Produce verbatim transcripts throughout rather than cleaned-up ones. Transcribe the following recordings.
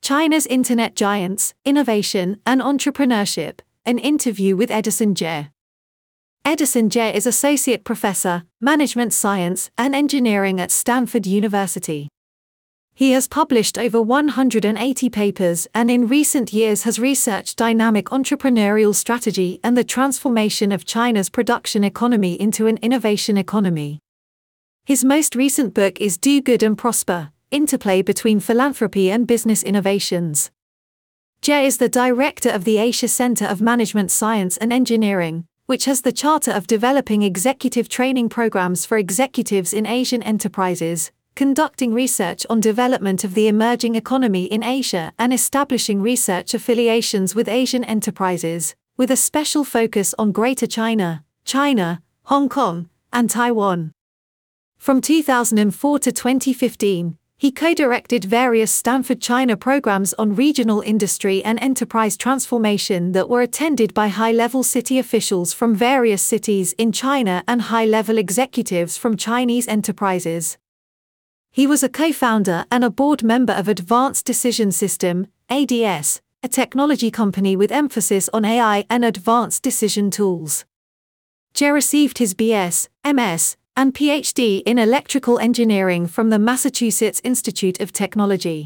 China's Internet Giants, Innovation and Entrepreneurship, an interview with Edison Jie. Edison Jie is Associate Professor, Management Science and Engineering at Stanford University. He has published over one hundred eighty papers and in recent years has researched dynamic entrepreneurial strategy and the transformation of China's production economy into an innovation economy. His most recent book is Do Good and Prosper: Interplay Between Philanthropy and Business Innovations. Jie is the director of the Asia Center of Management Science and Engineering, which has the charter of developing executive training programs for executives in Asian enterprises, conducting research on development of the emerging economy in Asia and establishing research affiliations with Asian enterprises, with a special focus on Greater China, China, Hong Kong, and Taiwan. From two thousand four to twenty fifteen, he co-directed various Stanford China programs on regional industry and enterprise transformation that were attended by high-level city officials from various cities in China and high-level executives from Chinese enterprises. He was a co-founder and a board member of Advanced Decision System, A D S, a technology company with emphasis on A I and advanced decision tools. Jie received his B S, M S, and P H D in electrical engineering from the Massachusetts Institute of Technology.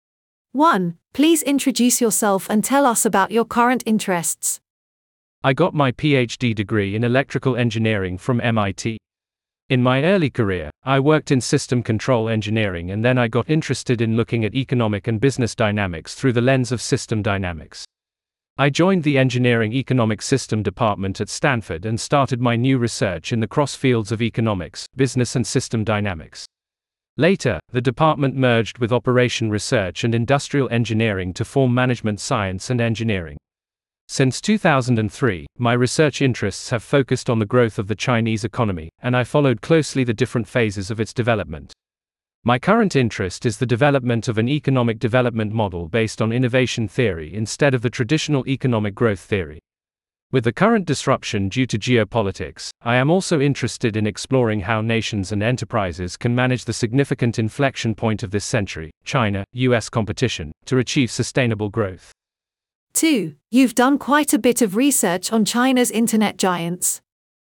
one. Please introduce yourself and tell us about your current interests. I got my P H D degree in electrical engineering from M I T. In my early career, I worked in system control engineering and then I got interested in looking at economic and business dynamics through the lens of system dynamics. I joined the Engineering Economic System Department at Stanford and started my new research in the cross fields of economics, business and system dynamics. Later, the department merged with Operation Research and Industrial Engineering to form Management Science and Engineering. Since two thousand three, my research interests have focused on the growth of the Chinese economy, and I followed closely the different phases of its development. My current interest is the development of an economic development model based on innovation theory instead of the traditional economic growth theory. With the current disruption due to geopolitics, I am also interested in exploring how nations and enterprises can manage the significant inflection point of this century, China U S competition, to achieve sustainable growth. two. You've done quite a bit of research on China's internet giants.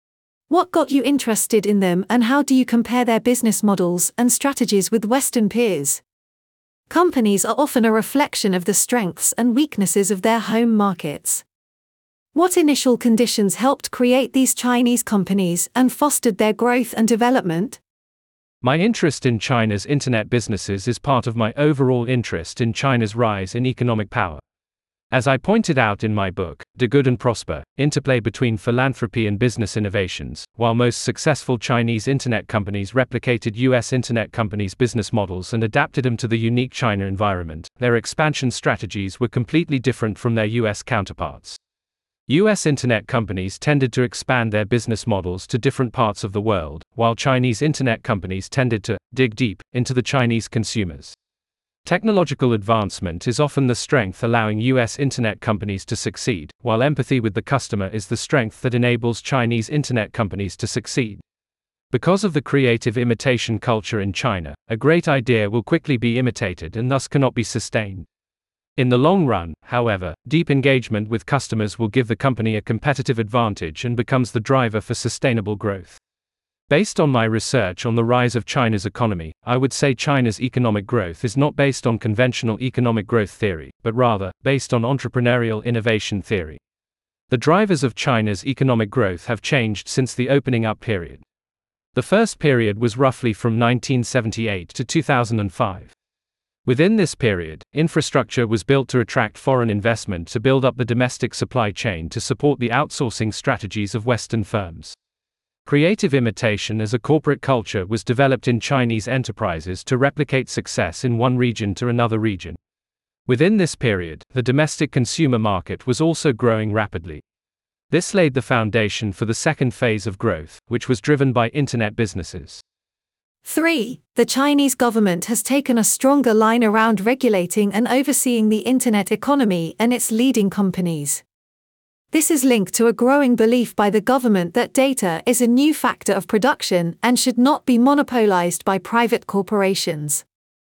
What got you interested in them and how do you compare their business models and strategies with Western peers? Companies are often a reflection of the strengths and weaknesses of their home markets. What initial conditions helped create these Chinese companies and fostered their growth and development? My interest in China's internet businesses is part of my overall interest in China's rise in economic power. As I pointed out in my book, Do Good and Prosper: Interplay Between Philanthropy and Business Innovations, while most successful Chinese internet companies replicated U S internet companies' business models and adapted them to the unique China environment, their expansion strategies were completely different from their U S counterparts. U S internet companies tended to expand their business models to different parts of the world, while Chinese internet companies tended to dig deep into the Chinese consumers. Technological advancement is often the strength allowing U S internet companies to succeed, while empathy with the customer is the strength that enables Chinese internet companies to succeed. Because of the creative imitation culture in China, a great idea will quickly be imitated and thus cannot be sustained. In the long run, however, deep engagement with customers will give the company a competitive advantage and becomes the driver for sustainable growth. Based on my research on the rise of China's economy, I would say China's economic growth is not based on conventional economic growth theory, but rather, based on entrepreneurial innovation theory. The drivers of China's economic growth have changed since the opening up period. The first period was roughly from nineteen seventy-eight to two thousand five. Within this period, infrastructure was built to attract foreign investment to build up the domestic supply chain to support the outsourcing strategies of Western firms. Creative imitation as a corporate culture was developed in Chinese enterprises to replicate success in one region to another region. Within this period, the domestic consumer market was also growing rapidly. This laid the foundation for the second phase of growth, which was driven by internet businesses. three. The Chinese government has taken a stronger line around regulating and overseeing the internet economy and its leading companies. This is linked to a growing belief by the government that data is a new factor of production and should not be monopolized by private corporations.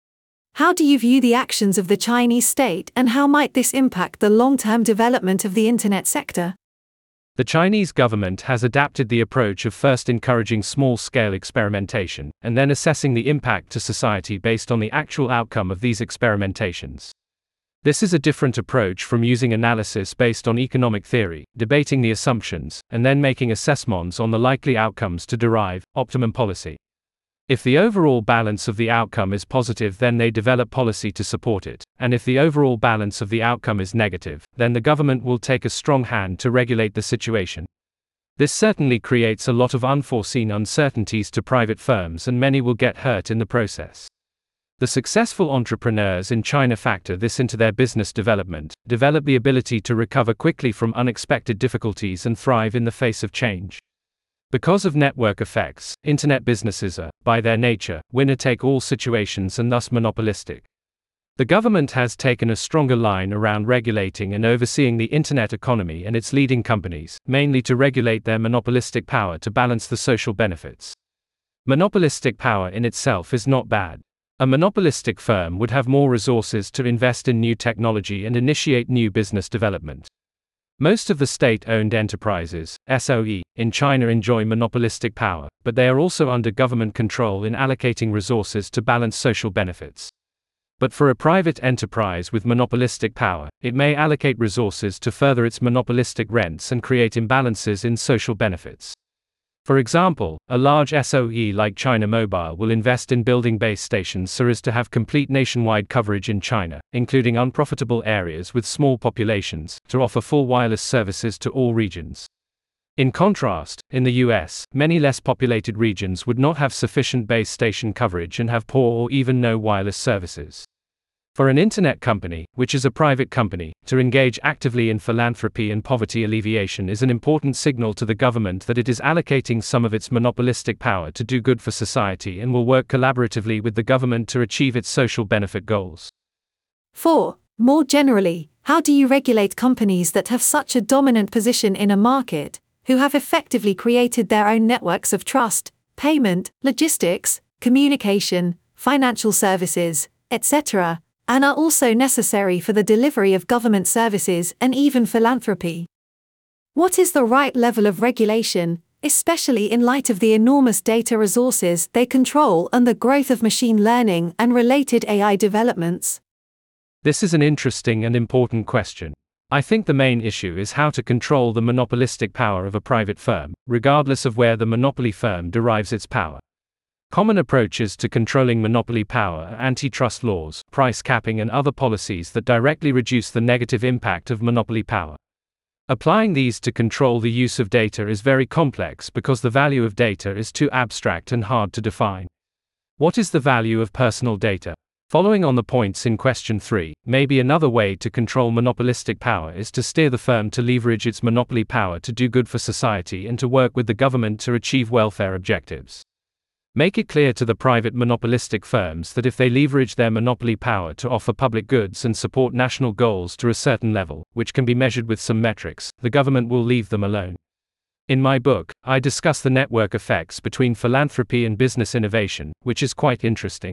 How do you view the actions of the Chinese state, and how might this impact the long-term development of the internet sector? The Chinese government has adapted the approach of first encouraging small-scale experimentation, and then assessing the impact to society based on the actual outcome of these experimentations. This is a different approach from using analysis based on economic theory, debating the assumptions, and then making assessments on the likely outcomes to derive optimum policy. If the overall balance of the outcome is positive, then they develop policy to support it, and if the overall balance of the outcome is negative, then the government will take a strong hand to regulate the situation. This certainly creates a lot of unforeseen uncertainties to private firms, and many will get hurt in the process. The successful entrepreneurs in China factor this into their business development, develop the ability to recover quickly from unexpected difficulties, and thrive in the face of change. Because of network effects, internet businesses are, by their nature, winner-take-all situations and thus monopolistic. The government has taken a stronger line around regulating and overseeing the internet economy and its leading companies, mainly to regulate their monopolistic power to balance the social benefits. Monopolistic power in itself is not bad. A monopolistic firm would have more resources to invest in new technology and initiate new business development. Most of the state-owned enterprises, S O E, in China enjoy monopolistic power, but they are also under government control in allocating resources to balance social benefits. But for a private enterprise with monopolistic power, it may allocate resources to further its monopolistic rents and create imbalances in social benefits. For example, a large S O E like China Mobile will invest in building base stations so as to have complete nationwide coverage in China, including unprofitable areas with small populations, to offer full wireless services to all regions. In contrast, in the U S, many less populated regions would not have sufficient base station coverage and have poor or even no wireless services. For an internet company, which is a private company, to engage actively in philanthropy and poverty alleviation is an important signal to the government that it is allocating some of its monopolistic power to do good for society and will work collaboratively with the government to achieve its social benefit goals. four. More generally, how do you regulate companies that have such a dominant position in a market, who have effectively created their own networks of trust, payment, logistics, communication, financial services, et cetera, and are also necessary for the delivery of government services and even philanthropy? What is the right level of regulation, especially in light of the enormous data resources they control and the growth of machine learning and related A I developments? This is an interesting and important question. I think the main issue is how to control the monopolistic power of a private firm, regardless of where the monopoly firm derives its power. Common approaches to controlling monopoly power are antitrust laws, price capping, and other policies that directly reduce the negative impact of monopoly power. Applying these to control the use of data is very complex because the value of data is too abstract and hard to define. What is the value of personal data? Following on the points in question three, maybe another way to control monopolistic power is to steer the firm to leverage its monopoly power to do good for society and to work with the government to achieve welfare objectives. Make it clear to the private monopolistic firms that if they leverage their monopoly power to offer public goods and support national goals to a certain level, which can be measured with some metrics, the government will leave them alone. In my book, I discuss the network effects between philanthropy and business innovation, which is quite interesting.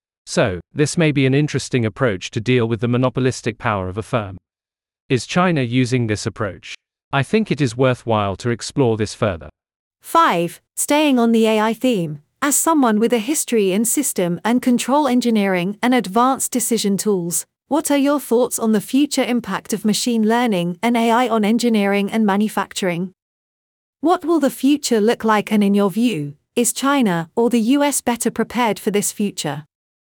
So, this may be an interesting approach to deal with the monopolistic power of a firm. Is China using this approach? I think it is worthwhile to explore this further. five. Staying on the A I theme. As someone with a history in system and control engineering and advanced decision tools, what are your thoughts on the future impact of machine learning and A I on engineering and manufacturing? What will the future look like, and in your view, is China or the U S better prepared for this future?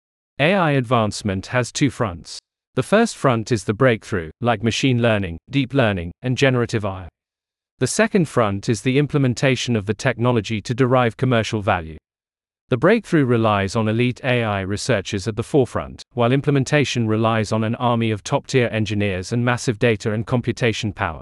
A I advancement has two fronts. The first front is the breakthrough, like machine learning, deep learning, and generative A I. The second front is the implementation of the technology to derive commercial value. The breakthrough relies on elite A I researchers at the forefront, while implementation relies on an army of top-tier engineers and massive data and computation power.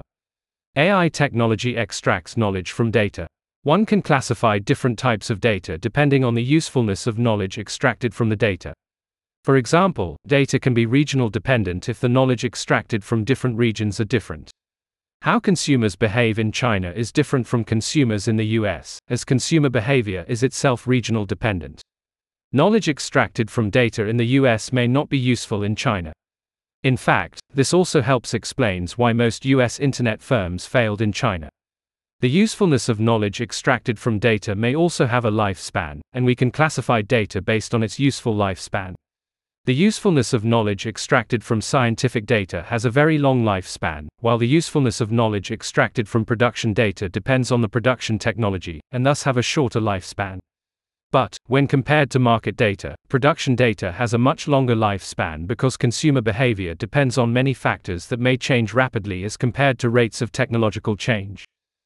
A I technology extracts knowledge from data. One can classify different types of data depending on the usefulness of knowledge extracted from the data. For example, data can be regional dependent if the knowledge extracted from different regions are different. How consumers behave in China is different from consumers in the U S, as consumer behavior is itself regional dependent. Knowledge extracted from data in the U S may not be useful in China. In fact, this also helps explains why most U S internet firms failed in China. The usefulness of knowledge extracted from data may also have a lifespan, and we can classify data based on its useful lifespan. The usefulness of knowledge extracted from scientific data has a very long lifespan, while the usefulness of knowledge extracted from production data depends on the production technology, and thus have a shorter lifespan. But, when compared to market data, production data has a much longer lifespan because consumer behavior depends on many factors that may change rapidly as compared to rates of technological change.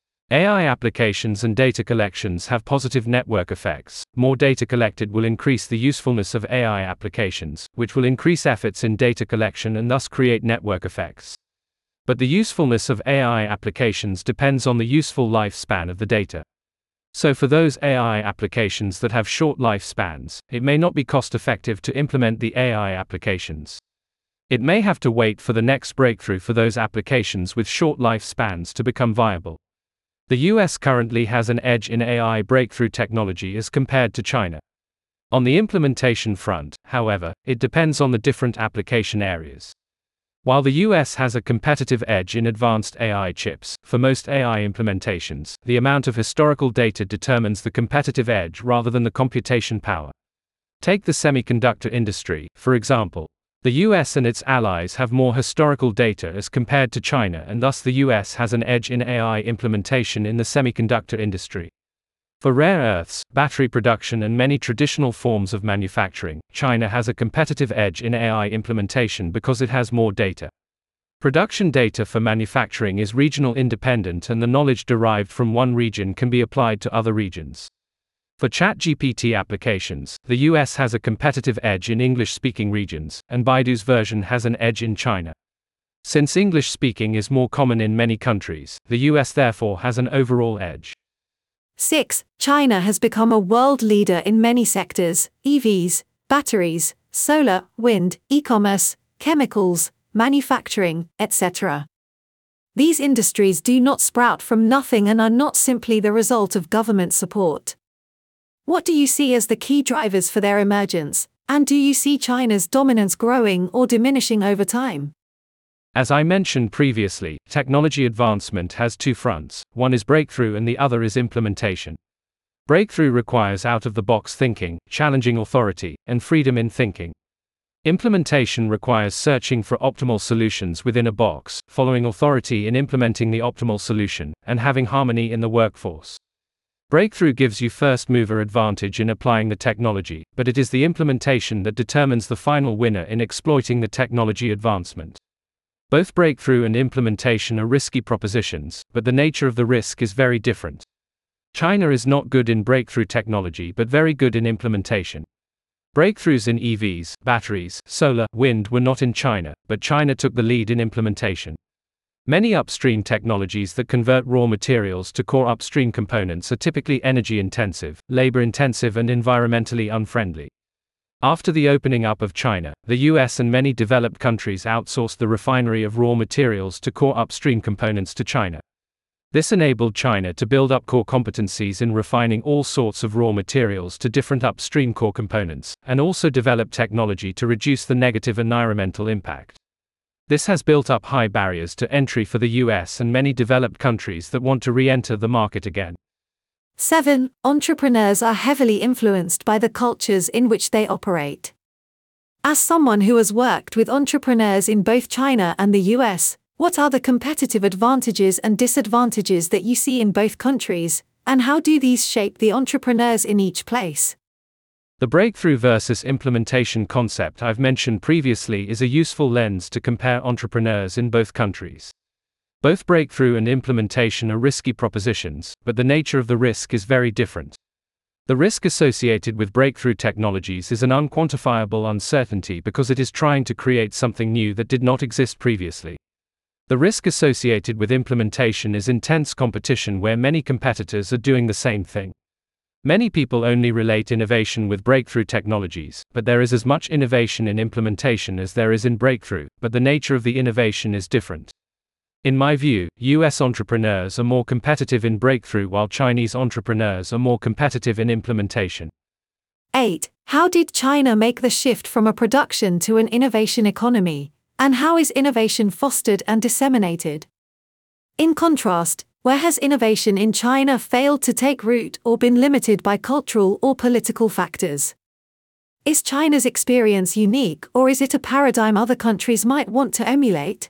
A I applications and data collections have positive network effects. More data collected will increase the usefulness of A I applications, which will increase efforts in data collection and thus create network effects. But the usefulness of A I applications depends on the useful lifespan of the data. So for those A I applications that have short lifespans, it may not be cost-effective to implement the A I applications. It may have to wait for the next breakthrough for those applications with short lifespans to become viable. The U S currently has an edge in A I breakthrough technology as compared to China. On the implementation front, however, it depends on the different application areas. While the U S has a competitive edge in advanced A I chips, for most A I implementations, the amount of historical data determines the competitive edge rather than the computation power. Take the semiconductor industry, for example. The U S and its allies have more historical data as compared to China, and thus the U S has an edge in A I implementation in the semiconductor industry. For rare earths, battery production and many traditional forms of manufacturing, China has a competitive edge in A I implementation because it has more data. Production data for manufacturing is regional independent, and the knowledge derived from one region can be applied to other regions. For ChatGPT applications, the U S has a competitive edge in English-speaking regions, and Baidu's version has an edge in China. Since English-speaking is more common in many countries, the U S therefore has an overall edge. six. China has become a world leader in many sectors: E Vs, batteries, solar, wind, e-commerce, chemicals, manufacturing, et cetera. These industries do not sprout from nothing and are not simply the result of government support. What do you see as the key drivers for their emergence, and do you see China's dominance growing or diminishing over time? As I mentioned previously, technology advancement has two fronts: one is breakthrough and the other is implementation. Breakthrough requires out-of-the-box thinking, challenging authority, and freedom in thinking. Implementation requires searching for optimal solutions within a box, following authority in implementing the optimal solution, and having harmony in the workforce. Breakthrough gives you first-mover advantage in applying the technology, but it is the implementation that determines the final winner in exploiting the technology advancement. Both breakthrough and implementation are risky propositions, but the nature of the risk is very different. China is not good in breakthrough technology but very good in implementation. Breakthroughs in E Vs, batteries, solar, wind were not in China, but China took the lead in implementation. Many upstream technologies that convert raw materials to core upstream components are typically energy-intensive, labor-intensive and environmentally unfriendly. After the opening up of China, the U S and many developed countries outsourced the refinery of raw materials to core upstream components to China. This enabled China to build up core competencies in refining all sorts of raw materials to different upstream core components, and also develop technology to reduce the negative environmental impact. This has built up high barriers to entry for the U S and many developed countries that want to re-enter the market again. seven. Entrepreneurs are heavily influenced by the cultures in which they operate. As someone who has worked with entrepreneurs in both China and the U S, what are the competitive advantages and disadvantages that you see in both countries, and how do these shape the entrepreneurs in each place? The breakthrough versus implementation concept I've mentioned previously is a useful lens to compare entrepreneurs in both countries. Both breakthrough and implementation are risky propositions, but the nature of the risk is very different. The risk associated with breakthrough technologies is an unquantifiable uncertainty because it is trying to create something new that did not exist previously. The risk associated with implementation is intense competition where many competitors are doing the same thing. Many people only relate innovation with breakthrough technologies, but there is as much innovation in implementation as there is in breakthrough, but the nature of the innovation is different. In my view, U S entrepreneurs are more competitive in breakthrough while Chinese entrepreneurs are more competitive in implementation. eight. How did China make the shift from a production to an innovation economy, and how is innovation fostered and disseminated? In contrast, where has innovation in China failed to take root or been limited by cultural or political factors? Is China's experience unique, or is it a paradigm other countries might want to emulate?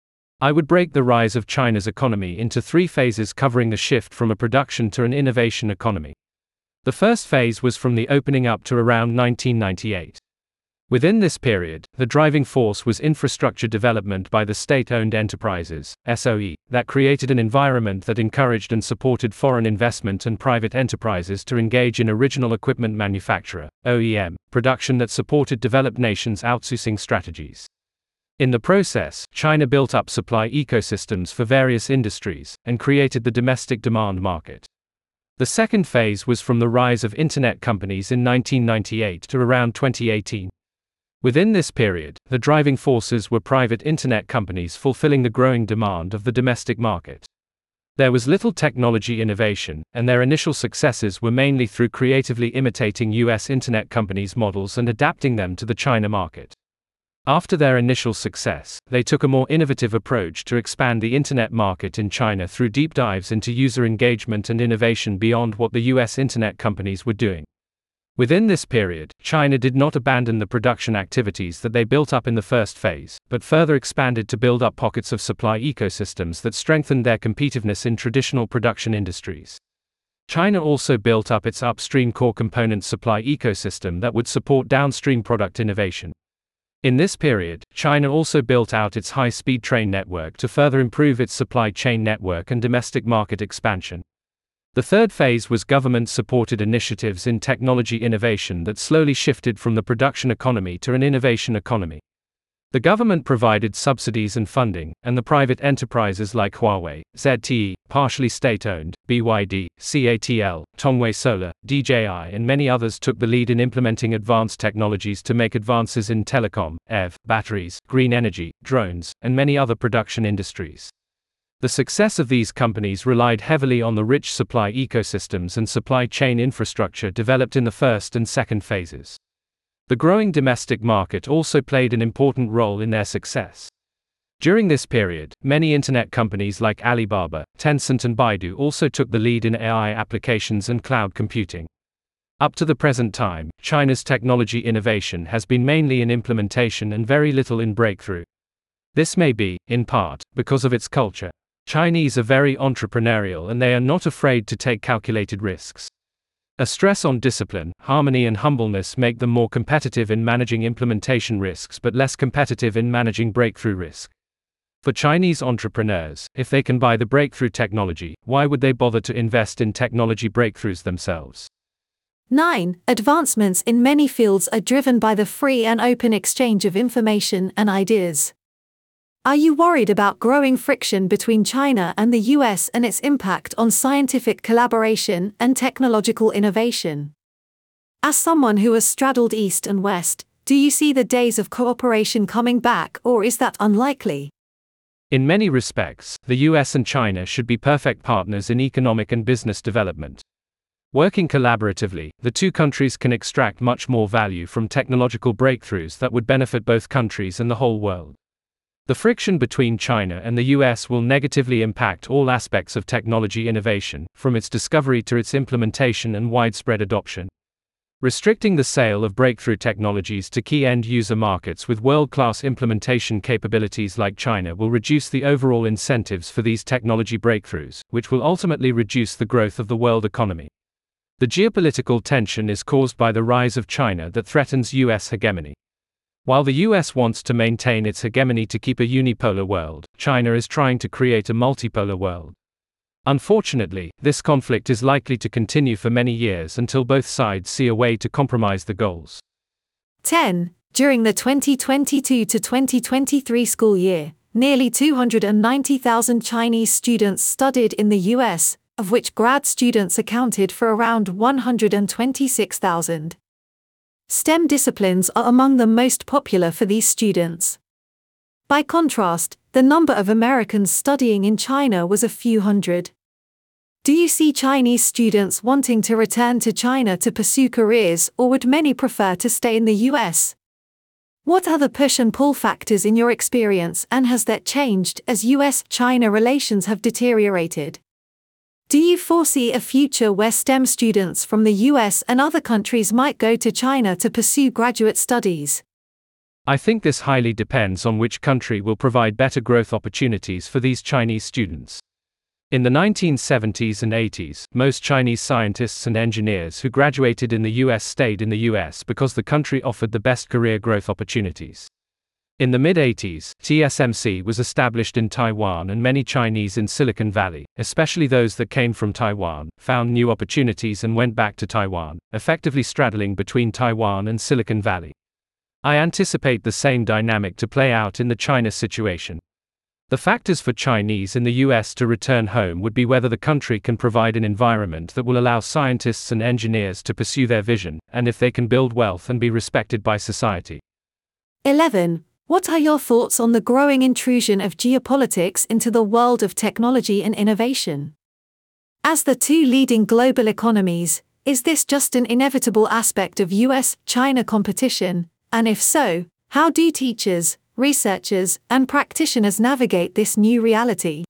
I would break the rise of China's economy into three phases covering the shift from a production to an innovation economy. The first phase was from the opening up to around nineteen ninety-eight. Within this period, the driving force was infrastructure development by the state-owned enterprises, S O E, that created an environment that encouraged and supported foreign investment and private enterprises to engage in original equipment manufacturer, O E M, production that supported developed nations' outsourcing strategies. In the process, China built up supply ecosystems for various industries, and created the domestic demand market. The second phase was from the rise of internet companies in nineteen ninety-eight to around twenty eighteen. Within this period, the driving forces were private internet companies fulfilling the growing demand of the domestic market. There was little technology innovation, and their initial successes were mainly through creatively imitating U S internet companies' models and adapting them to the China market. After their initial success, they took a more innovative approach to expand the internet market in China through deep dives into user engagement and innovation beyond what the U S internet companies were doing. Within this period, China did not abandon the production activities that they built up in the first phase, but further expanded to build up pockets of supply ecosystems that strengthened their competitiveness in traditional production industries. China also built up its upstream core component supply ecosystem that would support downstream product innovation. In this period, China also built out its high-speed train network to further improve its supply chain network and domestic market expansion. The third phase was government-supported initiatives in technology innovation that slowly shifted from the production economy to an innovation economy. The government provided subsidies and funding, and the private enterprises like Huawei, Z T E, partially state-owned, B Y D, C A T L, Tongwei Solar, D J I and many others took the lead in implementing advanced technologies to make advances in telecom, E V, batteries, green energy, drones, and many other production industries. The success of these companies relied heavily on the rich supply ecosystems and supply chain infrastructure developed in the first and second phases. The growing domestic market also played an important role in their success. During this period, many internet companies like Alibaba, Tencent and Baidu also took the lead in A I applications and cloud computing. Up to the present time, China's technology innovation has been mainly in implementation and very little in breakthrough. This may be, in part, because of its culture. Chinese are very entrepreneurial and they are not afraid to take calculated risks. A stress on discipline, harmony and humbleness make them more competitive in managing implementation risks but less competitive in managing breakthrough risk. For Chinese entrepreneurs, if they can buy the breakthrough technology, why would they bother to invest in technology breakthroughs themselves? nine. Advancements in many fields are driven by the free and open exchange of information and ideas. Are you worried about growing friction between China and the U S and its impact on scientific collaboration and technological innovation? As someone who has straddled East and West, do you see the days of cooperation coming back, or is that unlikely? In many respects, the U S and China should be perfect partners in economic and business development. Working collaboratively, the two countries can extract much more value from technological breakthroughs that would benefit both countries and the whole world. The friction between China and the U S will negatively impact all aspects of technology innovation, from its discovery to its implementation and widespread adoption. Restricting the sale of breakthrough technologies to key end-user markets with world-class implementation capabilities like China will reduce the overall incentives for these technology breakthroughs, which will ultimately reduce the growth of the world economy. The geopolitical tension is caused by the rise of China that threatens U S hegemony. While the U S wants to maintain its hegemony to keep a unipolar world, China is trying to create a multipolar world. Unfortunately, this conflict is likely to continue for many years until both sides see a way to compromise the goals. ten. During the twenty twenty-two to twenty twenty-three school year, nearly two hundred ninety thousand Chinese students studied in the U S, of which grad students accounted for around one hundred twenty-six thousand. STEM disciplines are among the most popular for these students. By contrast, the number of Americans studying in China was a few hundred. Do you see Chinese students wanting to return to China to pursue careers, or would many prefer to stay in the U S? What are the push and pull factors in your experience, and has that changed as U S China relations have deteriorated? Do you foresee a future where STEM students from the U S and other countries might go to China to pursue graduate studies? I think this highly depends on which country will provide better growth opportunities for these Chinese students. In the nineteen seventies and eighties, most Chinese scientists and engineers who graduated in the U S stayed in the U S because the country offered the best career growth opportunities. In the mid-eighties, T S M C was established in Taiwan, and many Chinese in Silicon Valley, especially those that came from Taiwan, found new opportunities and went back to Taiwan, effectively straddling between Taiwan and Silicon Valley. I anticipate the same dynamic to play out in the China situation. The factors for Chinese in the U S to return home would be whether the country can provide an environment that will allow scientists and engineers to pursue their vision, and if they can build wealth and be respected by society. eleven. What are your thoughts on the growing intrusion of geopolitics into the world of technology and innovation? As the two leading global economies, is this just an inevitable aspect of U S China competition? And if so, how do teachers, researchers, and practitioners navigate this new reality?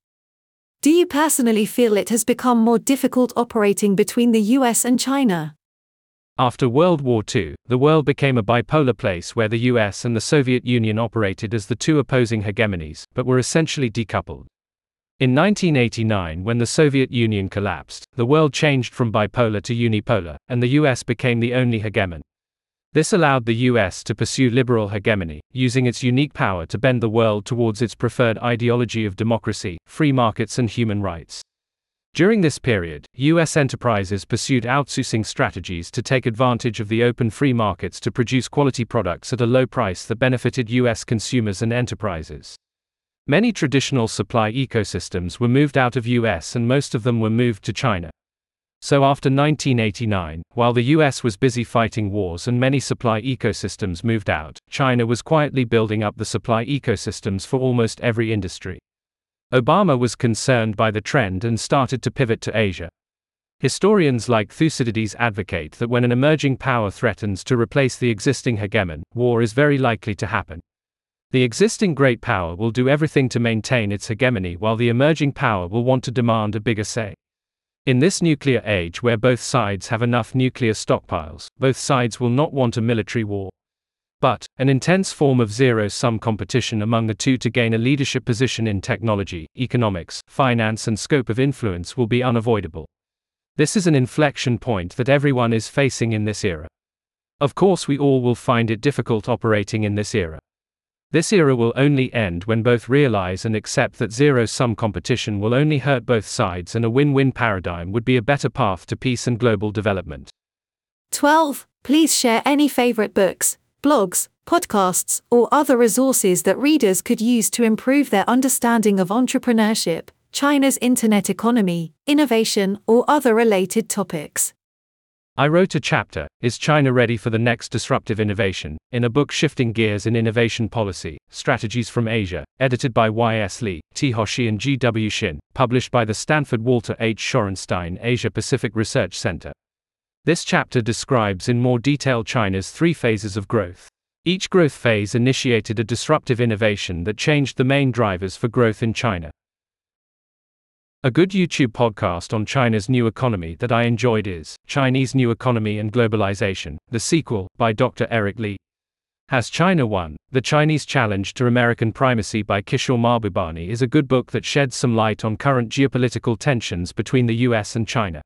Do you personally feel it has become more difficult operating between the U S and China? After World War Two, the world became a bipolar place where the U S and the Soviet Union operated as the two opposing hegemonies, but were essentially decoupled. In nineteen eighty-nine, when the Soviet Union collapsed, the world changed from bipolar to unipolar, and the U S became the only hegemon. This allowed the U S to pursue liberal hegemony, using its unique power to bend the world towards its preferred ideology of democracy, free markets, and human rights. During this period, U S enterprises pursued outsourcing strategies to take advantage of the open free markets to produce quality products at a low price that benefited U S consumers and enterprises. Many traditional supply ecosystems were moved out of U S and most of them were moved to China. So after nineteen eighty-nine, while the U S was busy fighting wars and many supply ecosystems moved out, China was quietly building up the supply ecosystems for almost every industry. Obama was concerned by the trend and started to pivot to Asia. Historians like Thucydides advocate that when an emerging power threatens to replace the existing hegemon, war is very likely to happen. The existing great power will do everything to maintain its hegemony, while the emerging power will want to demand a bigger say. In this nuclear age where both sides have enough nuclear stockpiles, both sides will not want a military war. But, an intense form of zero-sum competition among the two to gain a leadership position in technology, economics, finance and scope of influence will be unavoidable. This is an inflection point that everyone is facing in this era. Of course, we all will find it difficult operating in this era. This era will only end when both realize and accept that zero-sum competition will only hurt both sides, and a win-win paradigm would be a better path to peace and global development. twelve. Please share any favorite books, blogs, podcasts, or other resources that readers could use to improve their understanding of entrepreneurship, China's internet economy, innovation, or other related topics. I wrote a chapter, Is China Ready for the Next Disruptive Innovation?, in a book Shifting Gears in Innovation Policy, Strategies from Asia, edited by Y S Lee, T Hoshi and G W Shin, published by the Stanford Walter H. Shorenstein Asia Pacific Research Center. This chapter describes in more detail China's three phases of growth. Each growth phase initiated a disruptive innovation that changed the main drivers for growth in China. A good YouTube podcast on China's new economy that I enjoyed is Chinese New Economy and Globalization, the sequel, by Doctor Eric Lee. Has China Won? The Chinese Challenge to American Primacy by Kishore Mahbubani is a good book that sheds some light on current geopolitical tensions between the U S and China.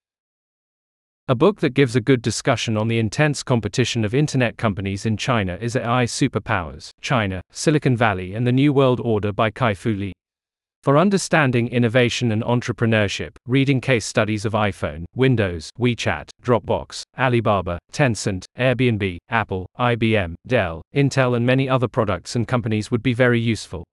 A book that gives a good discussion on the intense competition of internet companies in China is A I Superpowers, China, Silicon Valley and the New World Order by Kai-Fu Lee. For understanding innovation and entrepreneurship, reading case studies of iPhone, Windows, WeChat, Dropbox, Alibaba, Tencent, Airbnb, Apple, I B M, Dell, Intel and many other products and companies would be very useful.